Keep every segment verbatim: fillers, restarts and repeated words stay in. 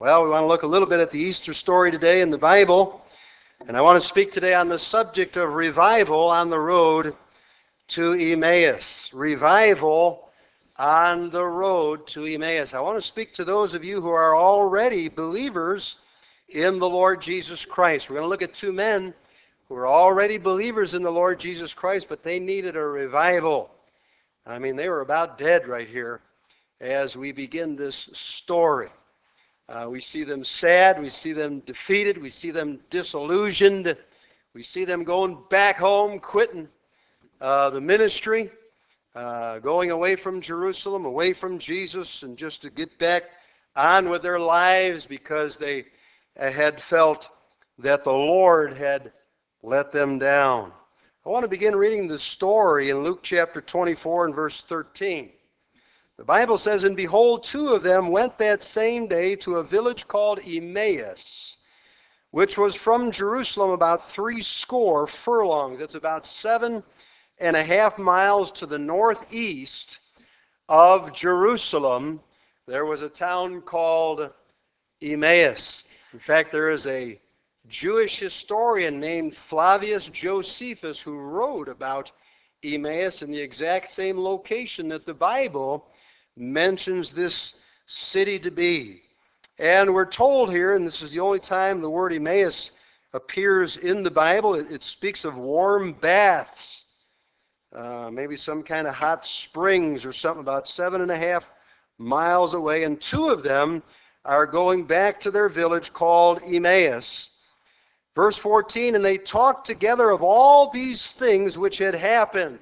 Well, we want to look a little bit at the Easter story today in the Bible, and I want to speak today on the subject of revival on the road to Emmaus. Revival on the road to Emmaus. I want to speak to those of you who are already believers in the Lord Jesus Christ. We're going to look at two men who are already believers in the Lord Jesus Christ, but they needed a revival. I mean, they were about dead right here as we begin this story. Uh, we see them sad, we see them defeated, we see them disillusioned, we see them going back home, quitting uh, the ministry, uh, going away from Jerusalem, away from Jesus, and just to get back on with their lives because they had felt that the Lord had let them down. I want to begin reading the story in Luke chapter twenty-four and verse thirteen. The Bible says, "And behold, two of them went that same day to a village called Emmaus, which was from Jerusalem about three score furlongs." That's about seven and a half miles to the northeast of Jerusalem. There was a town called Emmaus. In fact, there is a Jewish historian named Flavius Josephus who wrote about Emmaus in the exact same location that the Bible mentions this city to be. And we're told here, and this is the only time the word Emmaus appears in the Bible, it, it speaks of warm baths, uh, maybe some kind of hot springs or something, about seven and a half miles away. And two of them are going back to their village called Emmaus. Verse fourteen, "And they talked together of all these things which had happened.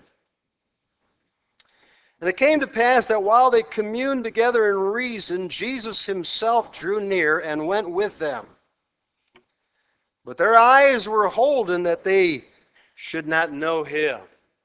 And it came to pass that while they communed together and reasoned, Jesus himself drew near and went with them. But their eyes were holden that they should not know him."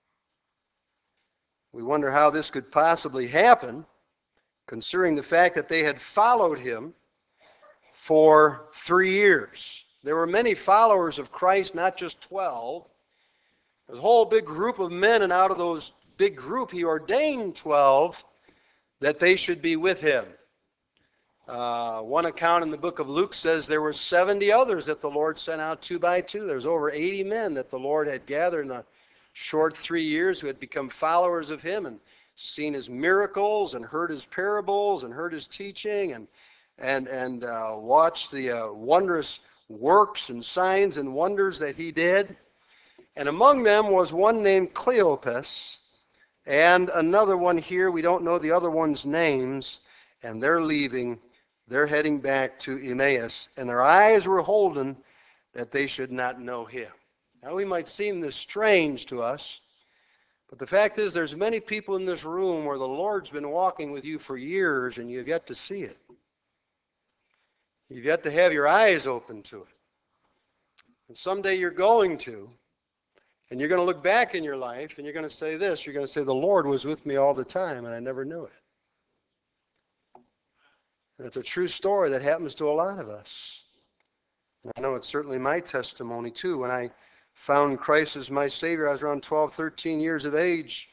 We wonder how this could possibly happen, considering the fact that they had followed him for three years. There were many followers of Christ, not just twelve. There's a whole big group of men, and out of those big group, he ordained twelve that they should be with him. Uh, one account in the book of Luke says there were seventy others that the Lord sent out two by two. There's over eighty men that the Lord had gathered in a short three years who had become followers of him and seen his miracles and heard his parables and heard his teaching and and and uh, watched the uh, wondrous works and signs and wonders that he did. And among them was one named Cleopas, and another one here, we don't know the other one's names, and they're leaving. They're heading back to Emmaus, and their eyes were holden that they should not know him. Now, we might seem this strange to us, but the fact is there's many people in this room where the Lord's been walking with you for years, and you've yet to see it. You've yet to have your eyes open to it. And someday you're going to. And you're going to look back in your life and you're going to say this. You're going to say, the Lord was with me all the time and I never knew it. And it's a true story that happens to a lot of us. And I know it's certainly my testimony too. When I found Christ as my Savior, I was around twelve, thirteen years of age.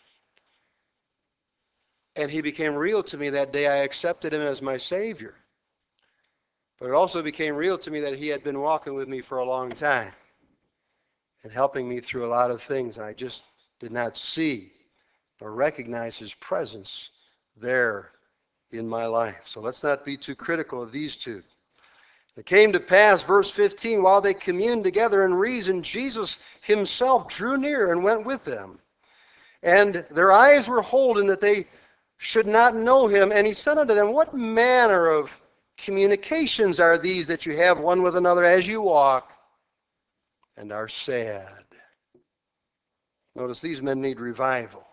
And he became real to me that day. I accepted him as my Savior. But it also became real to me that he had been walking with me for a long time and helping me through a lot of things. And I just did not see or recognize his presence there in my life. So let's not be too critical of these two. It came to pass, verse fifteen, while they communed together and reasoned, Jesus himself drew near and went with them. And their eyes were holden that they should not know him. And he said unto them, "What manner of communications are these that you have one with another as you walk and are sad?" Notice these men need revival.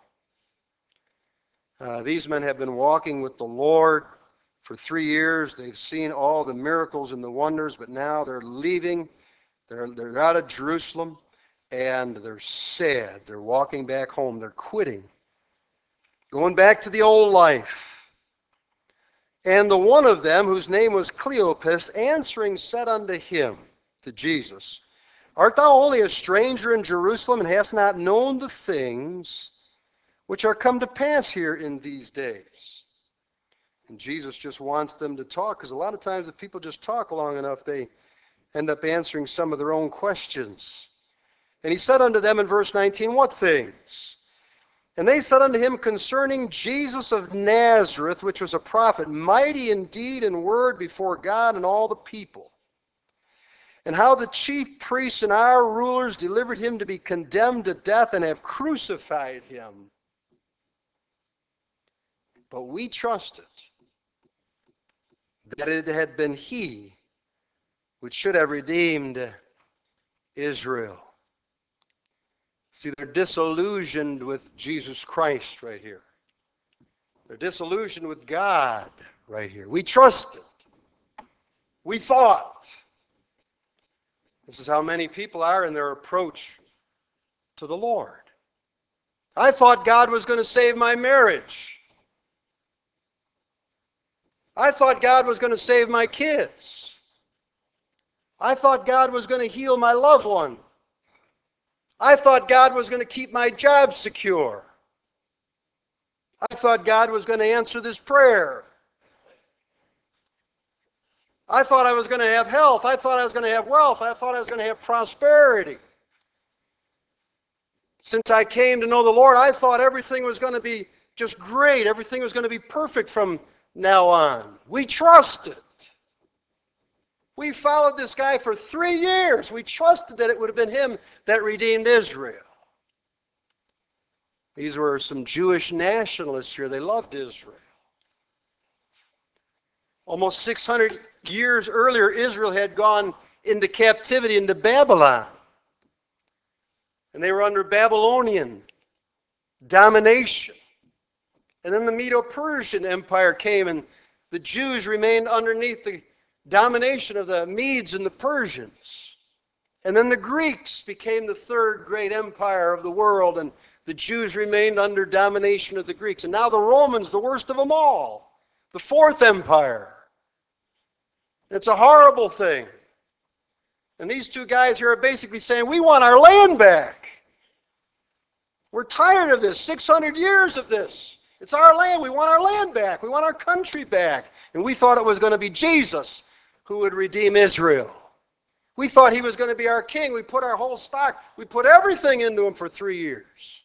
Uh, these men have been walking with the Lord for three years. They've seen all the miracles and the wonders, but now they're leaving. They're, they're out of Jerusalem, and they're sad. They're walking back home. They're quitting, going back to the old life. And the one of them, whose name was Cleopas, answering said unto him, to Jesus, "Art thou only a stranger in Jerusalem, and hast not known the things which are come to pass here in these days?" And Jesus just wants them to talk, because a lot of times if people just talk long enough, they end up answering some of their own questions. And he said unto them in verse nineteen, what things? And they said unto him concerning Jesus of Nazareth, which was a prophet, mighty in deed and word before God and all the people. And how the chief priests and our rulers delivered him to be condemned to death and have crucified him. But we trusted that it had been he which should have redeemed Israel. See, they're disillusioned with Jesus Christ right here. They're disillusioned with God right here. We trusted. We thought. This is how many people are in their approach to the Lord. I thought God was going to save my marriage. I thought God was going to save my kids. I thought God was going to heal my loved one. I thought God was going to keep my job secure. I thought God was going to answer this prayer. I thought I was going to have health. I thought I was going to have wealth. I thought I was going to have prosperity. Since I came to know the Lord, I thought everything was going to be just great. Everything was going to be perfect from now on. We trusted. We followed this guy for three years. We trusted that it would have been him that redeemed Israel. These were some Jewish nationalists here. They loved Israel. Almost six hundred years earlier, Israel had gone into captivity into Babylon. And they were under Babylonian domination. And then the Medo-Persian Empire came, and the Jews remained underneath the domination of the Medes and the Persians. And then the Greeks became the third great empire of the world, and the Jews remained under domination of the Greeks. And now the Romans, the worst of them all, the fourth empire. It's a horrible thing. And these two guys here are basically saying, we want our land back. We're tired of this, six hundred years of this. It's our land. We want our land back. We want our country back. And we thought it was going to be Jesus who would redeem Israel. We thought he was going to be our king. We put our whole stock, we put everything into him for three years.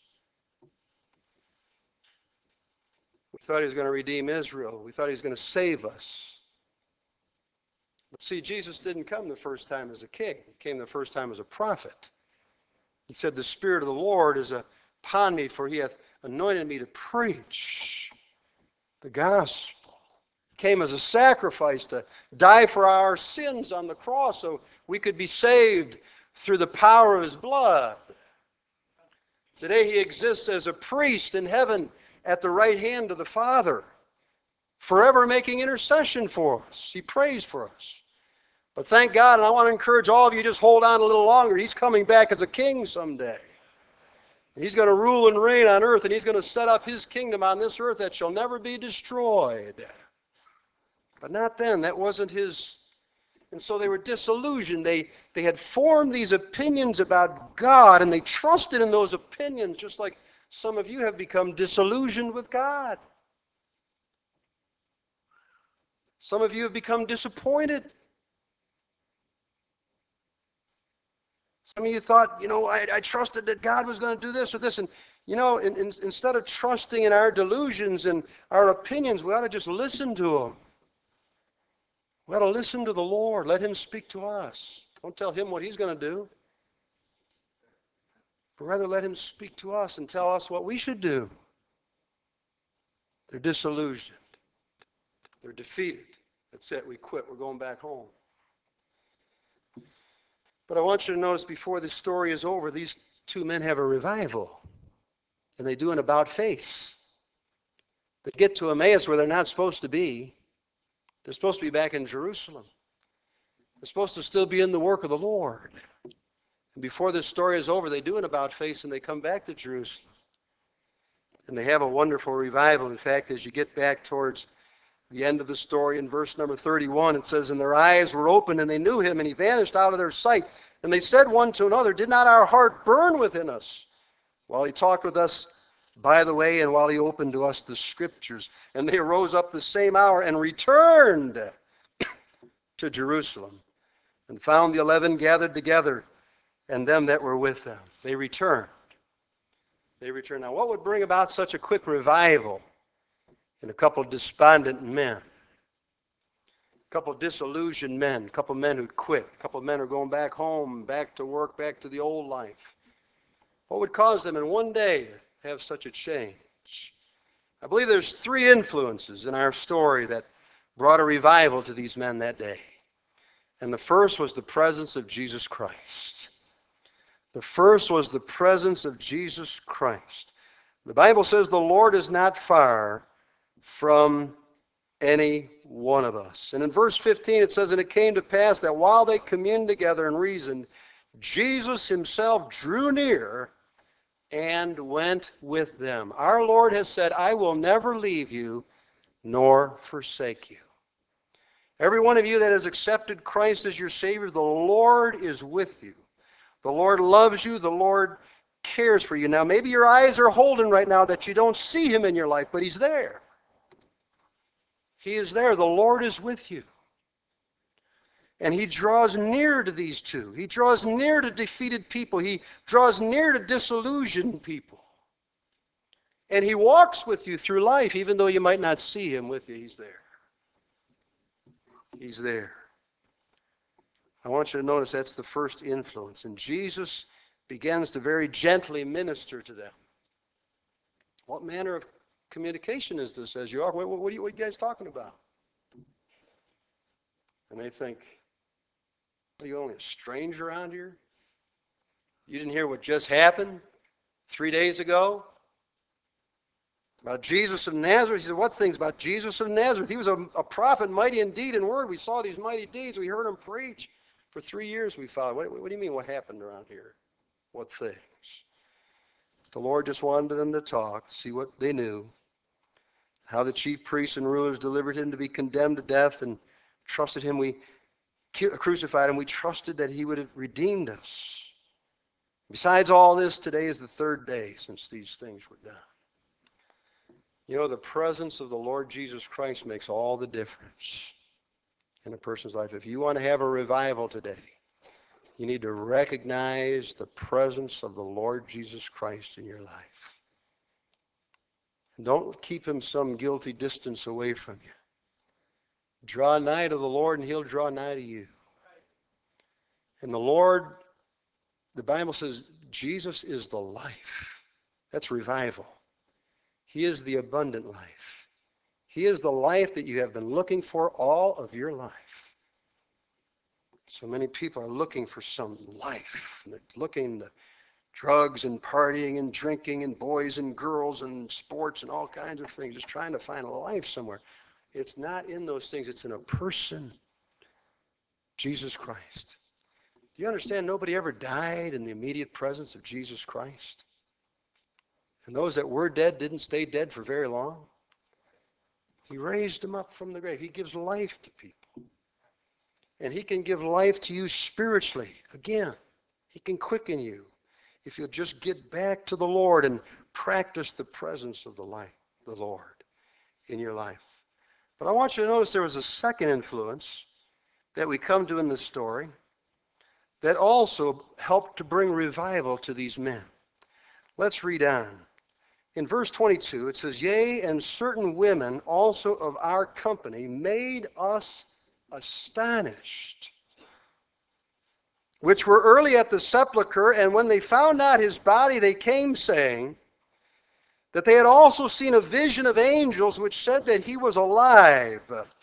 We thought he was going to redeem Israel. We thought he was going to save us. But see, Jesus didn't come the first time as a king. He came the first time as a prophet. He said, the Spirit of the Lord is upon me, for he hath anointed me to preach the gospel. He came as a sacrifice to die for our sins on the cross so we could be saved through the power of his blood. Today he exists as a priest in heaven at the right hand of the Father, forever making intercession for us. He prays for us. But thank God, and I want to encourage all of you, just hold on a little longer. He's coming back as a king someday. And he's going to rule and reign on earth, and he's going to set up his kingdom on this earth that shall never be destroyed. But not then. That wasn't his. And so they were disillusioned. They, they had formed these opinions about God, and they trusted in those opinions, just like some of you have become disillusioned with God. Some of you have become disappointed. Some of you thought, you know, I, I trusted that God was going to do this or this. And, you know, in, in, instead of trusting in our delusions and our opinions, we ought to just listen to them. We ought to listen to the Lord. Let him speak to us. Don't tell him what he's going to do. But rather let him speak to us and tell us what we should do. They're disillusioned. They're defeated. That's it. We quit. We're going back home. But I want you to notice before this story is over, these two men have a revival. And they do an about-face. They get to Emmaus where they're not supposed to be. They're supposed to be back in Jerusalem. They're supposed to still be in the work of the Lord. And before this story is over, they do an about-face and they come back to Jerusalem. And they have a wonderful revival. In fact, as you get back towards the end of the story in verse number thirty-one, it says, and their eyes were opened and they knew him, and he vanished out of their sight. And they said one to another, did not our heart burn within us while he talked with us by the way, and while he opened to us the Scriptures. And they rose up the same hour and returned to Jerusalem, and found the eleven gathered together, and them that were with them. They returned. They returned. Now, what would bring about such a quick revival in a couple of despondent men? A couple of disillusioned men, a couple of men who'd quit, a couple of men who are going back home, back to work, back to the old life. What would cause them in one day to have such a change? I believe there's three influences in our story that brought a revival to these men that day. And the first was the presence of Jesus Christ. The first was the presence of Jesus Christ. The Bible says the Lord is not far from any one of us. And in verse fifteen it says, "And it came to pass that while they communed together and reasoned, Jesus himself drew near and went with them." Our Lord has said, "I will never leave you nor forsake you." Every one of you that has accepted Christ as your Savior, the Lord is with you. The Lord loves you. The Lord cares for you. Now, maybe your eyes are holding right now that you don't see him in your life, but he's there. He is there. The Lord is with you. And he draws near to these two. He draws near to defeated people. He draws near to disillusioned people. And he walks with you through life, even though you might not see him with you. He's there. He's there. I want you to notice that's the first influence. And Jesus begins to very gently minister to them. What manner of communication is this as you are? What, what, are, you, what are you guys talking about? And they think, are you only a stranger around here? You didn't hear what just happened three days ago? About Jesus of Nazareth. He said, what things about Jesus of Nazareth? He was a, a prophet, mighty in deed and word. We saw these mighty deeds. We heard him preach. For three years we followed. What, what do you mean what happened around here? What things? The Lord just wanted them to talk, see what they knew. How the chief priests and rulers delivered him to be condemned to death and trusted him. We crucified him. We trusted that he would have redeemed us. Besides all this, today is the third day since these things were done. You know, the presence of the Lord Jesus Christ makes all the difference in a person's life. If you want to have a revival today, you need to recognize the presence of the Lord Jesus Christ in your life. And don't keep him some guilty distance away from you. Draw nigh to the Lord and he'll draw nigh to you. And the Lord, the Bible says, Jesus is the life. That's revival. He is the abundant life. He is the life that you have been looking for all of your life. So many people are looking for some life. They're looking to drugs and partying and drinking and boys and girls and sports and all kinds of things, just trying to find a life somewhere. It's not in those things. It's in a person, Jesus Christ. Do you understand nobody ever died in the immediate presence of Jesus Christ? And those that were dead didn't stay dead for very long. He raised them up from the grave. He gives life to people. And he can give life to you spiritually. Again, he can quicken you if you'll just get back to the Lord and practice the presence of the life, the Lord in your life. But I want you to notice there was a second influence that we come to in this story that also helped to bring revival to these men. Let's read on. In verse twenty-two, it says, "Yea, and certain women also of our company made us astonished, which were early at the sepulchre, and when they found not his body, they came, saying that they had also seen a vision of angels, which said that he was alive.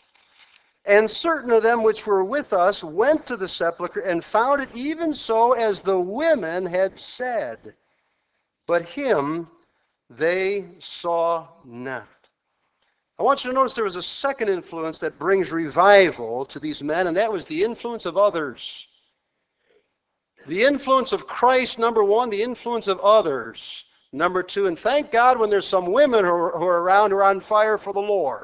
And certain of them which were with us went to the sepulchre, and found it even so as the women had said. But him they saw not." I want you to notice there was a second influence that brings revival to these men, and that was the influence of others. The influence of Christ, number one, the influence of others, number two. And thank God when there's some women who are, who are around who are on fire for the Lord.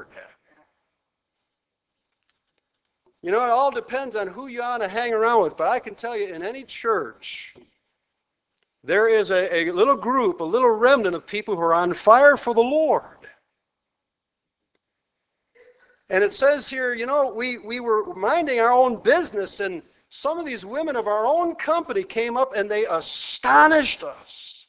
You know, it all depends on who you want to hang around with, but I can tell you in any church, there is a, a little group, a little remnant of people who are on fire for the Lord. And it says here, you know, we, we were minding our own business, and some of these women of our own company came up and they astonished us.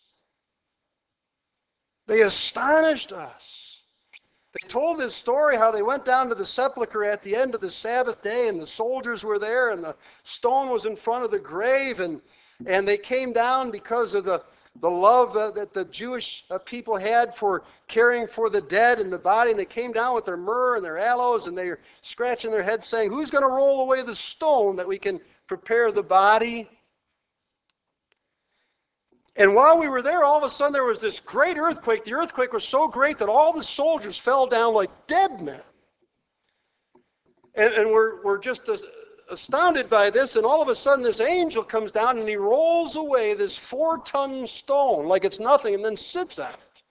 They astonished us. They told this story how they went down to the sepulchre at the end of the Sabbath day, and the soldiers were there, and the stone was in front of the grave, and, and they came down because of the, the love uh, that the Jewish uh, people had for caring for the dead and the body, and they came down with their myrrh and their aloes, and they were scratching their heads saying, who's going to roll away the stone that we can prepare the body? And while we were there, all of a sudden there was this great earthquake. The earthquake was so great that all the soldiers fell down like dead men. And, and we're, we're just as astounded by this, and all of a sudden this angel comes down and he rolls away this four-ton stone like it's nothing and then sits on it.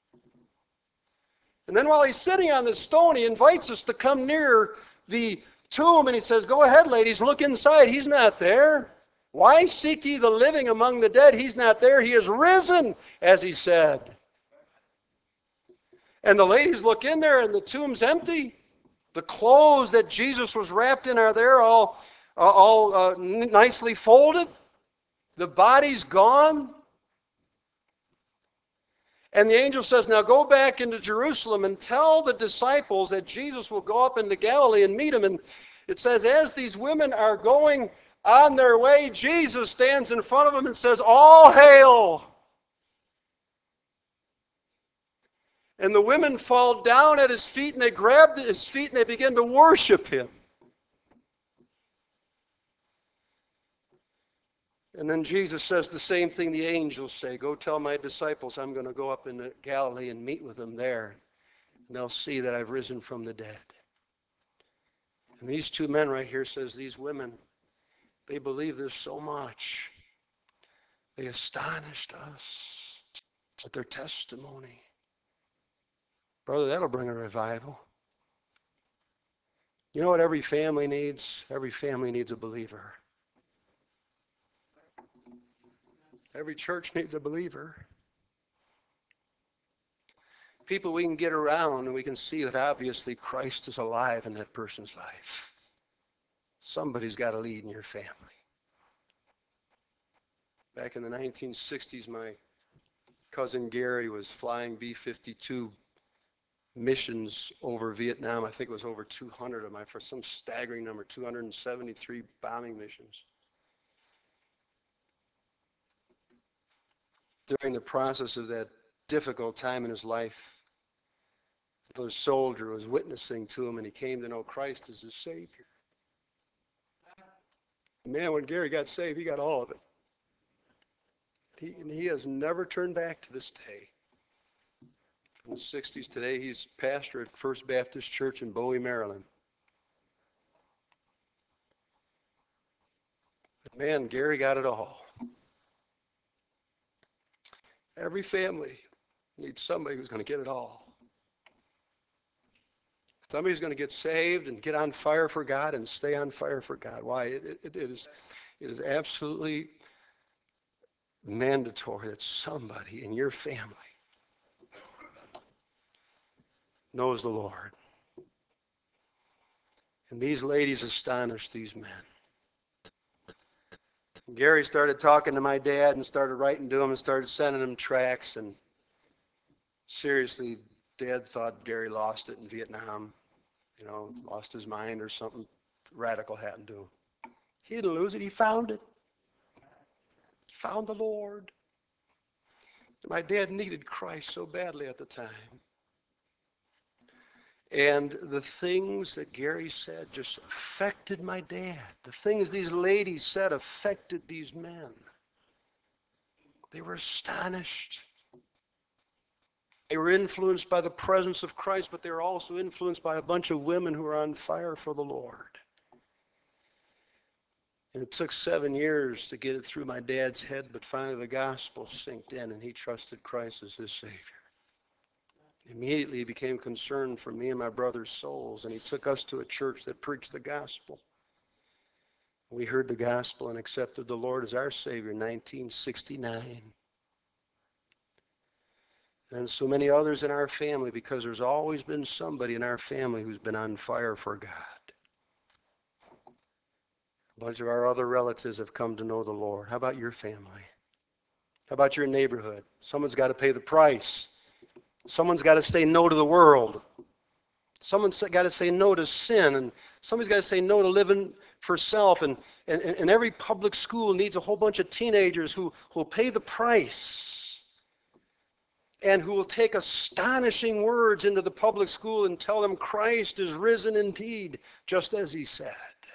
And then while he's sitting on this stone, he invites us to come near the tomb, and he says, go ahead, ladies, look inside. He's not there. Why seek ye the living among the dead? He's not there. He is risen, as he said. And the ladies look in there, and the tomb's empty. The clothes that Jesus was wrapped in are there, all, uh, all uh, nicely folded. The body's gone. And the angel says, now go back into Jerusalem and tell the disciples that Jesus will go up into Galilee and meet him. And it says, as these women are going on their way, Jesus stands in front of them and says, all hail. And the women fall down at his feet, and they grab his feet and they begin to worship him. And then Jesus says the same thing the angels say. Go tell my disciples I'm going to go up into Galilee and meet with them there. And they'll see that I've risen from the dead. And these two men right here says these women, they believe this so much. They astonished us with their testimony. Brother, that'll bring a revival. You know what every family needs? Every family needs a believer. Every church needs a believer. People we can get around and we can see that obviously Christ is alive in that person's life. Somebody's got to lead in your family. Back in the nineteen sixties, my cousin Gary was flying B fifty-two missions over Vietnam. I think it was over two hundred of them, for some staggering number, two hundred seventy-three bombing missions. During the process of that difficult time in his life, the soldier was witnessing to him, and he came to know Christ as his Savior. Man, when Gary got saved, he got all of it. He, and he has never turned back to this day. In the sixties today, he's pastor at First Baptist Church in Bowie, Maryland. But man, Gary got it all. Every family needs somebody who's going to get it all. Somebody who's going to get saved and get on fire for God and stay on fire for God. Why? It, it, it, is, it is absolutely mandatory that somebody in your family knows the Lord. And these ladies astonished these men. Gary started talking to my dad and started writing to him and started sending him tracts. And seriously, Dad thought Gary lost it in Vietnam. You know, lost his mind or something radical happened to him. He didn't lose it. He found it. He found the Lord. My dad needed Christ so badly at the time. And the things that Gary said just affected my dad. The things these ladies said affected these men. They were astonished. They were influenced by the presence of Christ, but they were also influenced by a bunch of women who were on fire for the Lord. And it took seven years to get it through my dad's head, but finally the gospel sinked in and he trusted Christ as his Savior. Immediately he became concerned for me and my brother's souls, and he took us to a church that preached the gospel. We heard the gospel and accepted the Lord as our Savior in nineteen sixty-nine. And so many others in our family, because there's always been somebody in our family who's been on fire for God. A bunch of our other relatives have come to know the Lord. How about your family? How about your neighborhood? Someone's got to pay the price. Someone's got to say no to the world. Someone's got to say no to sin. And somebody's got to say no to living for self. And, and, and every public school needs a whole bunch of teenagers who will pay the price and who will take astonishing words into the public school and tell them Christ is risen indeed, just as he said.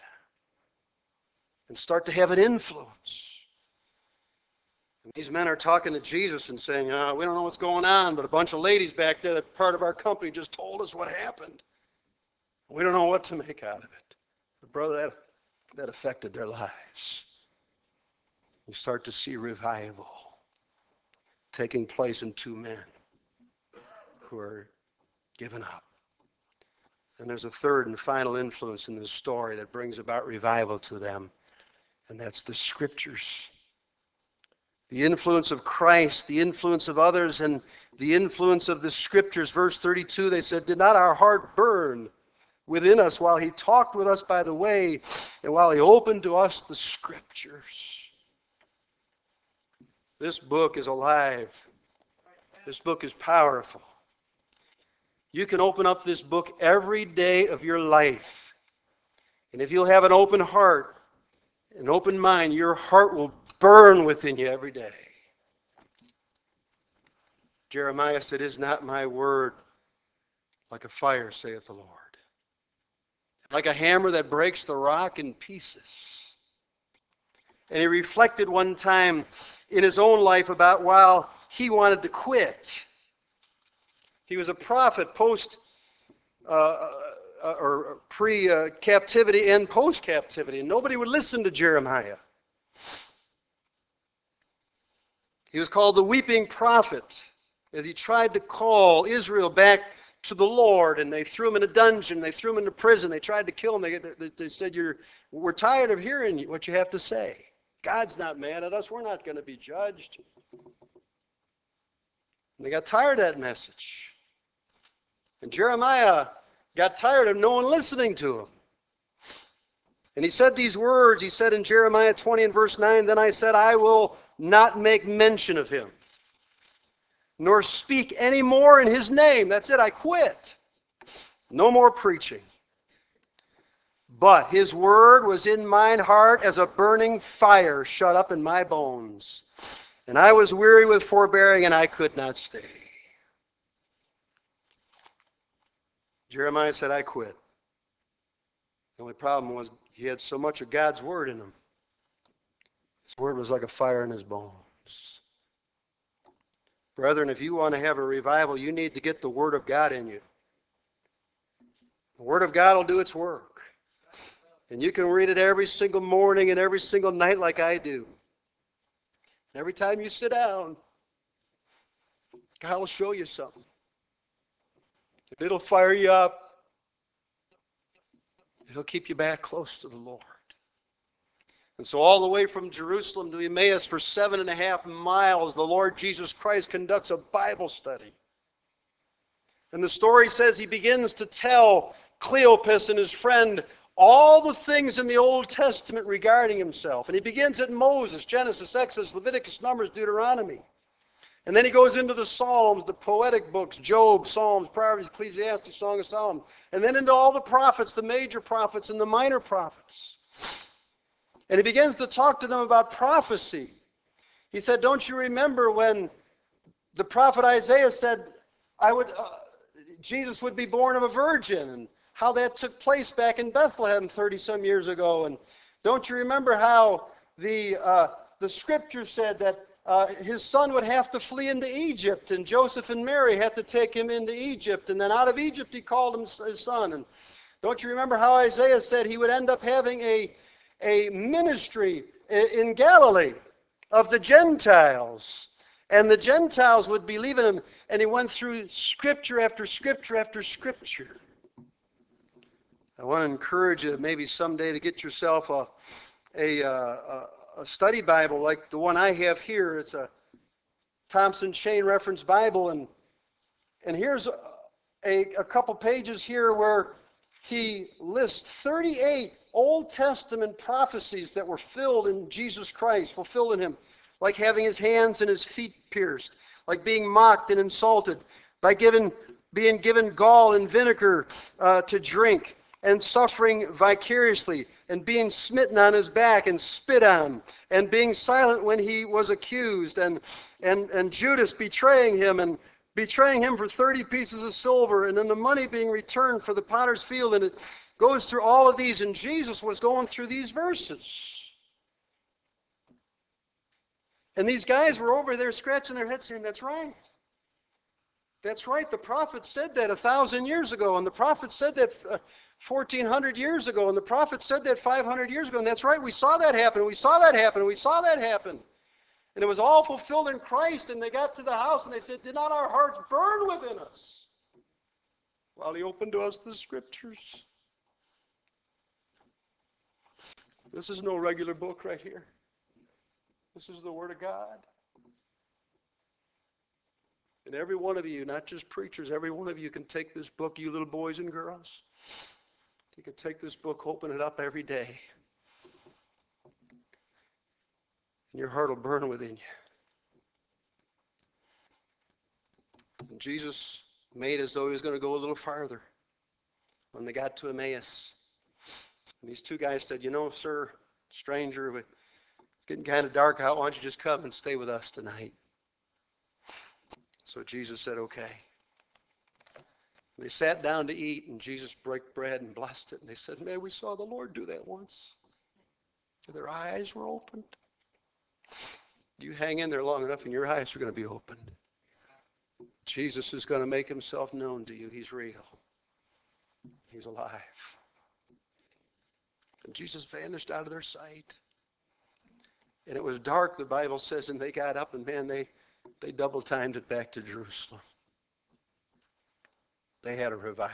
And start to have an influence. And these men are talking to Jesus and saying, uh, we don't know what's going on, but a bunch of ladies back there that part of our company just told us what happened. We don't know what to make out of it. But brother, that, that affected their lives. You start to see revival taking place in two men who are given up. And there's a third and final influence in this story that brings about revival to them, and that's the Scriptures. The influence of Christ, the influence of others, and the influence of the Scriptures. Verse thirty-two, they said, did not our heart burn within us while he talked with us by the way, and while he opened to us the Scriptures? This book is alive. This book is powerful. You can open up this book every day of your life. And if you'll have an open heart, an open mind, your heart will burn within you every day. Jeremiah said, is not my word like a fire, saith the Lord, like a hammer that breaks the rock in pieces? And he reflected one time in his own life about while he wanted to quit. He was a prophet post uh, or pre-captivity and post-captivity, and nobody would listen to Jeremiah. He was called the weeping prophet as he tried to call Israel back to the Lord, and they threw him in a dungeon, they threw him into prison, they tried to kill him. They, they, they said, You're, we're tired of hearing what you have to say. God's not mad at us. We're not going to be judged. And they got tired of that message. And Jeremiah got tired of no one listening to him. And he said these words. He said in Jeremiah twenty and verse nine, then I said, I will not make mention of him, nor speak any more in his name. That's it, I quit. No more preaching. But his word was in mine heart as a burning fire shut up in my bones. And I was weary with forbearing, and I could not stay. Jeremiah said, I quit. The only problem was he had so much of God's word in him. His word was like a fire in his bones. Brethren, if you want to have a revival, you need to get the word of God in you. The word of God will do its work. And you can read it every single morning and every single night like I do. Every time you sit down, God will show you something. If it'll fire you up, it'll keep you back close to the Lord. And so all the way from Jerusalem to Emmaus for seven and a half miles, the Lord Jesus Christ conducts a Bible study. And the story says he begins to tell Cleopas and his friend all the things in the Old Testament regarding himself. And he begins at Moses, Genesis, Exodus, Leviticus, Numbers, Deuteronomy. And then he goes into the Psalms, the poetic books, Job, Psalms, Proverbs, Ecclesiastes, Song of Solomon. And then into all the prophets, the major prophets and the minor prophets. And he begins to talk to them about prophecy. He said, don't you remember when the prophet Isaiah said, I would, uh, Jesus would be born of a virgin, and how that took place back in Bethlehem thirty-some years ago. And don't you remember how the, uh, the scripture said that Uh, his son would have to flee into Egypt, and Joseph and Mary had to take him into Egypt, and then out of Egypt he called him his son. And don't you remember how Isaiah said he would end up having a, a ministry in Galilee of the Gentiles, and the Gentiles would believe in him, and he went through scripture after scripture after scripture. I want to encourage you maybe someday to get yourself a a, uh, a study Bible like the one I have here. It's a Thompson Chain Reference Bible, and and here's a, a, a couple pages here where he lists thirty-eight Old Testament prophecies that were filled in Jesus Christ, fulfilled in him, like having his hands and his feet pierced, like being mocked and insulted, by given, being given gall and vinegar uh, to drink, and suffering vicariously, and being smitten on his back and spit on, and being silent when he was accused, and, and, and Judas betraying him, and betraying him for thirty pieces of silver, and then the money being returned for the potter's field, and it goes through all of these, and Jesus was going through these verses. And these guys were over there scratching their heads saying, that's right. That's right, the prophet said that a thousand years ago, and the prophet said that uh, fourteen hundred years ago, and the prophet said that five hundred years ago, and that's right, we saw that happen, we saw that happen, we saw that happen. And it was all fulfilled in Christ, and they got to the house, and they said, did not our hearts burn within us while he opened to us the Scriptures? This is no regular book right here. This is the Word of God. And every one of you, not just preachers, every one of you can take this book, you little boys and girls. You can take this book, open it up every day. And your heart will burn within you. And Jesus made as though he was going to go a little farther when they got to Emmaus. And these two guys said, you know, sir, stranger, it's getting kind of dark out. Why don't you just come and stay with us tonight? So Jesus said, okay. They sat down to eat, and Jesus broke bread and blessed it. And they said, man, we saw the Lord do that once. And their eyes were opened. You hang in there long enough, and your eyes are going to be opened. Jesus is going to make himself known to you. He's real. He's alive. And Jesus vanished out of their sight. And it was dark, the Bible says, and they got up, and man, they, they double-timed it back to Jerusalem. They had a revival.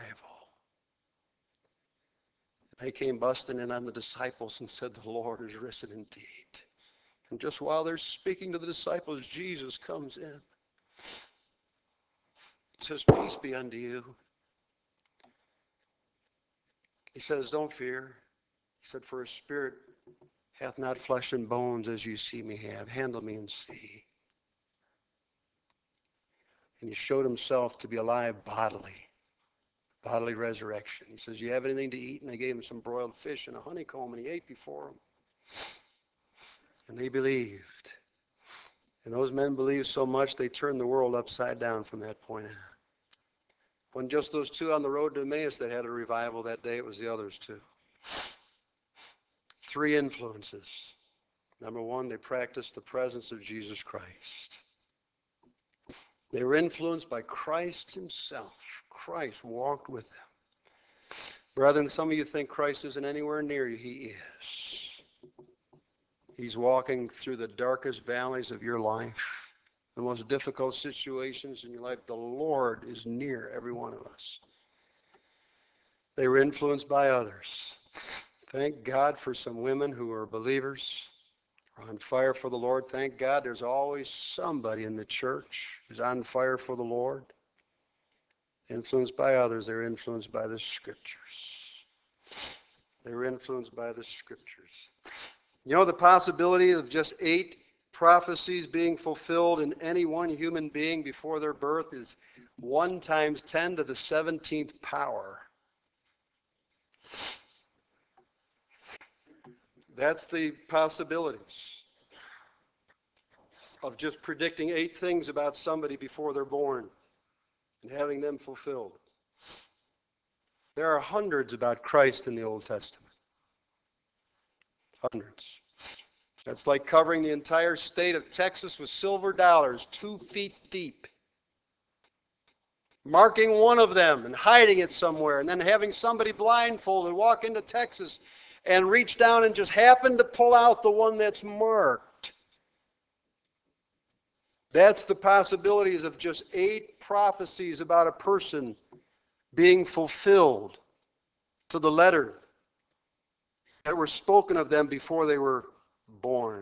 They came busting in on the disciples and said, the Lord is risen indeed. And just while they're speaking to the disciples, Jesus comes in. He says, peace be unto you. He says, don't fear. He said, for a spirit hath not flesh and bones as you see me have. Handle me and see. And he showed himself to be alive bodily. Bodily resurrection. He says, you have anything to eat? And they gave him some broiled fish and a honeycomb, and he ate before them. And they believed. And those men believed so much, they turned the world upside down from that point on. When just those two on the road to Emmaus that had a revival that day, it was the others too. Three influences. Number one, they practiced the presence of Jesus Christ. They were influenced by Christ himself. Christ walked with them. Brethren, some of you think Christ isn't anywhere near you. He is. He's walking through the darkest valleys of your life, the most difficult situations in your life. The Lord is near every one of us. They were influenced by others. Thank God for some women who are believers, are on fire for the Lord. Thank God there's always somebody in the church who's on fire for the Lord. Influenced by others, they're influenced by the Scriptures. They were influenced by the Scriptures. You know the possibility of just eight prophecies being fulfilled in any one human being before their birth is one times ten to the seventeenth power. That's the possibilities of just predicting eight things about somebody before they're born and having them fulfilled. There are hundreds about Christ in the Old Testament. Hundreds. That's like covering the entire state of Texas with silver dollars, two feet deep. Marking one of them and hiding it somewhere, and then having somebody blindfolded walk into Texas and reach down and just happen to pull out the one that's marked. That's the possibilities of just eight prophecies about a person being fulfilled to the letter. that were spoken of them before they were born.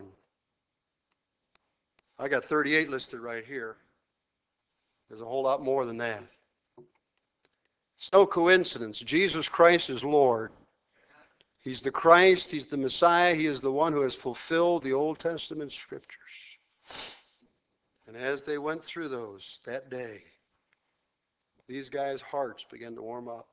I got thirty-eight listed right here. There's a whole lot more than that. It's no coincidence. Jesus Christ is Lord. He's the Christ. He's the Messiah. He is the one who has fulfilled the Old Testament Scriptures. And as they went through those that day, these guys' hearts began to warm up.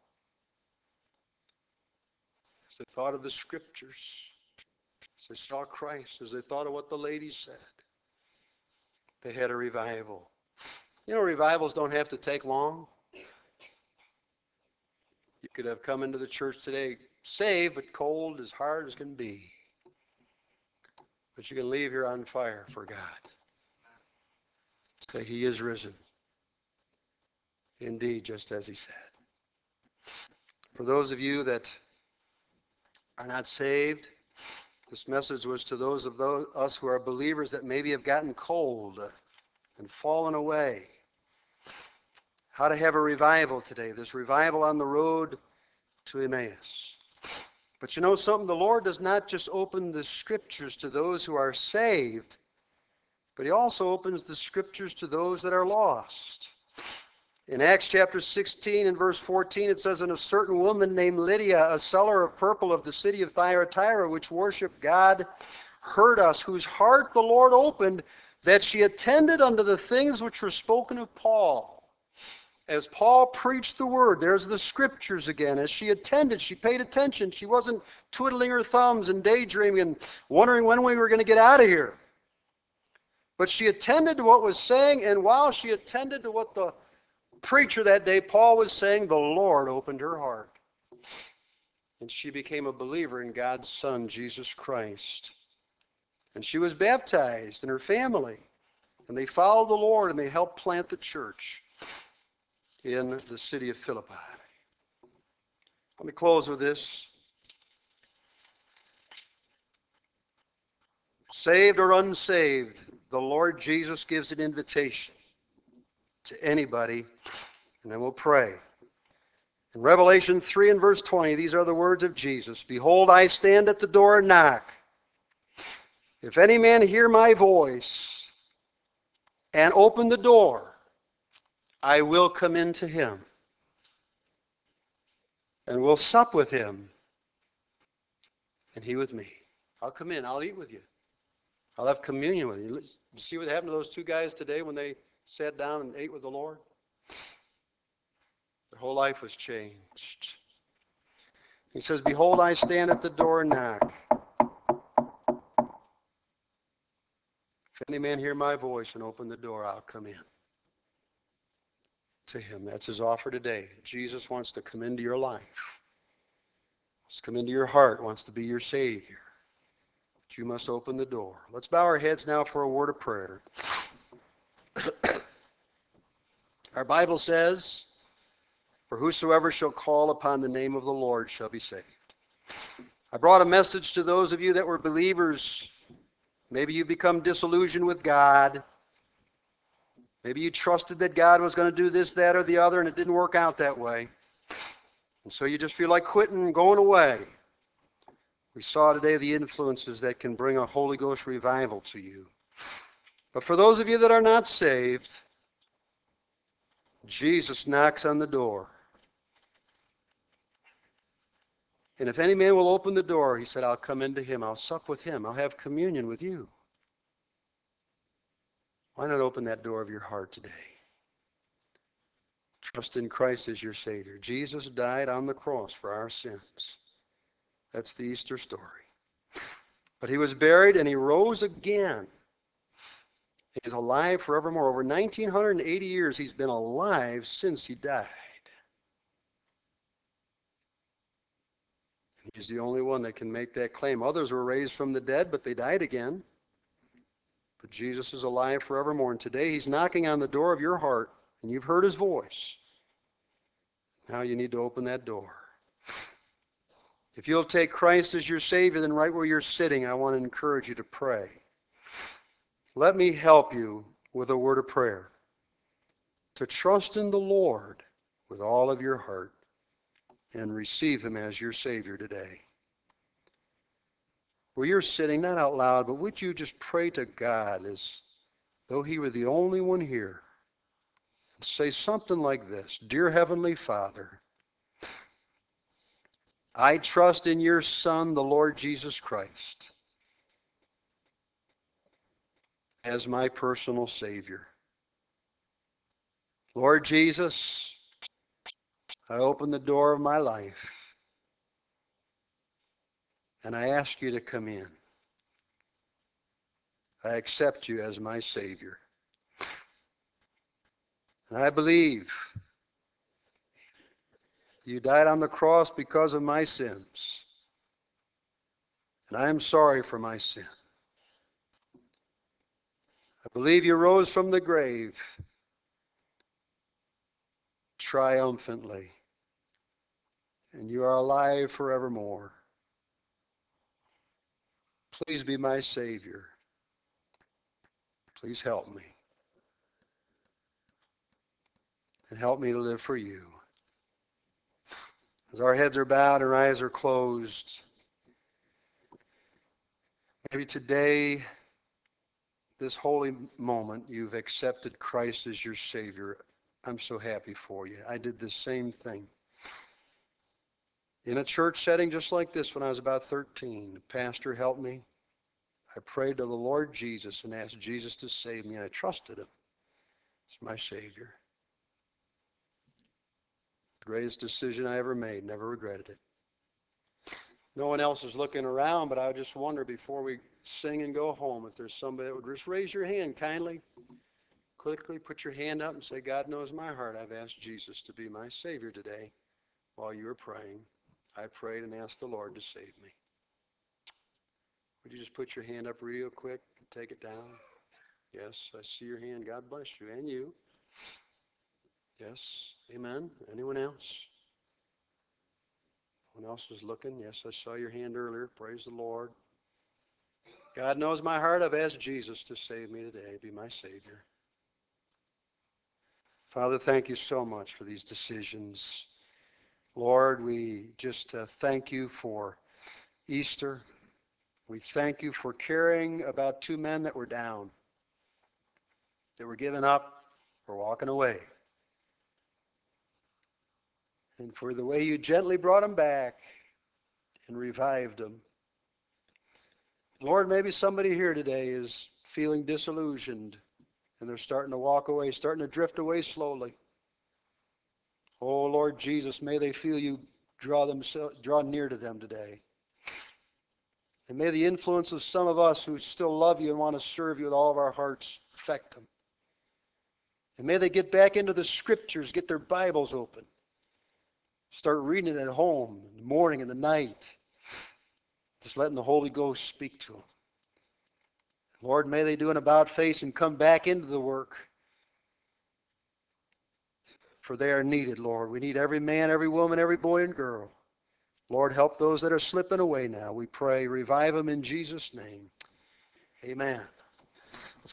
As they thought of the Scriptures, as they saw Christ, as they thought of what the ladies said, they had a revival. You know, revivals don't have to take long. You could have come into the church today saved, but cold, as hard as can be. But you can leave here on fire for God. Say, He is risen. Indeed, just as He said. For those of you that are not saved, this message was to those of those, us who are believers that maybe have gotten cold and fallen away. How to have a revival today. This revival on the road to Emmaus. But you know something? The Lord does not just open the Scriptures to those who are saved, but He also opens the Scriptures to those that are lost. In Acts chapter sixteen and verse fourteen, it says, "And a certain woman named Lydia, a seller of purple of the city of Thyatira, which worshipped God, heard us, whose heart the Lord opened, that she attended unto the things which were spoken of Paul." As Paul preached the word, there's the Scriptures again. As she attended, she paid attention. She wasn't twiddling her thumbs and daydreaming and wondering when we were going to get out of here. But she attended to what was saying, and while she attended to what the preacher that day, Paul, was saying, the Lord opened her heart. And she became a believer in God's Son, Jesus Christ. And she was baptized, and her family. And they followed the Lord, and they helped plant the church in the city of Philippi. Let me close with this. Saved or unsaved, the Lord Jesus gives an invitation to anybody, and then we'll pray. In Revelation three and verse twenty, these are the words of Jesus. "Behold, I stand at the door and knock. If any man hear my voice and open the door, I will come into him and will sup with him and he with me." I'll come in. I'll eat with you. I'll have communion with you. You see what happened to those two guys today when they sat down and ate with the Lord? Their whole life was changed. He says, "Behold, I stand at the door and knock. If any man hear my voice and open the door, I'll come in to him." That's his offer today. Jesus wants to come into your life. Wants to come into your heart. Wants to be your Savior. But you must open the door. Let's bow our heads now for a word of prayer. Our Bible says, "For whosoever shall call upon the name of the Lord shall be saved." I brought a message to those of you that were believers. Maybe you become disillusioned with God. Maybe you trusted that God was going to do this, that, or the other, and it didn't work out that way. And so you just feel like quitting and going away. We saw today the influences that can bring a Holy Ghost revival to you. But for those of you that are not saved, Jesus knocks on the door. And if any man will open the door, he said, I'll come into him. I'll sup with him. I'll have communion with you. Why not open that door of your heart today? Trust in Christ as your Savior. Jesus died on the cross for our sins. That's the Easter story. But he was buried and he rose again. He's alive forevermore. Over one thousand nine hundred eighty years he's been alive since he died. He's the only one that can make that claim. Others were raised from the dead, but they died again. But Jesus is alive forevermore. And today he's knocking on the door of your heart, and you've heard his voice. Now you need to open that door. If you'll take Christ as your Savior, then right where you're sitting, I want to encourage you to pray. Let me help you with a word of prayer. To trust in the Lord with all of your heart and receive him as your Savior today. where you're sitting, not out loud, but would you just pray to God as though He were the only one here? And say something like this: Dear Heavenly Father, I trust in your Son, the Lord Jesus Christ, as my personal Savior. Lord Jesus, I open the door of my life, and I ask you to come in. I accept you as my Savior. And I believe you died on the cross because of my sins. And I am sorry for my sin. I believe you rose from the grave triumphantly. And you are alive forevermore. Please be my Savior. Please help me. And help me to live for you. As our heads are bowed and our eyes are closed, maybe today, this holy moment, you've accepted Christ as your Savior. I'm so happy for you. I did the same thing. In a church setting just like this when I was about thirteen, the pastor helped me. I prayed to the Lord Jesus and asked Jesus to save me, and I trusted Him as my Savior. The greatest decision I ever made, never regretted it. No one else is looking around, but I just wonder before we sing and go home if there's somebody that would just raise your hand kindly, quickly put your hand up and say, God knows my heart. I've asked Jesus to be my Savior today while you were praying. I prayed and asked the Lord to save me. Would you just put your hand up real quick and take it down? Yes, I see your hand. God bless you. And you. Yes. Amen. Anyone else? Anyone else was looking? Yes, I saw your hand earlier. Praise the Lord. God knows my heart. I've asked Jesus to save me today, be my Savior. Father, thank you so much for these decisions. Lord, we just uh, thank you for Easter. We thank you for caring about two men that were down, that were giving up, or walking away. And for the way you gently brought them back and revived them. Lord, maybe somebody here today is feeling disillusioned and they're starting to walk away, starting to drift away slowly. Oh, Lord Jesus, may they feel you draw them, draw near to them today. And may the influence of some of us who still love you and want to serve you with all of our hearts affect them. And may they get back into the Scriptures, get their Bibles open. Start reading it at home, in the morning and the night. Just letting the Holy Ghost speak to them. Lord, may they do an about face and come back into the work. For they are needed, Lord. We need every man, every woman, every boy and girl. Lord, help those that are slipping away now. We pray, revive them in Jesus' name. Amen.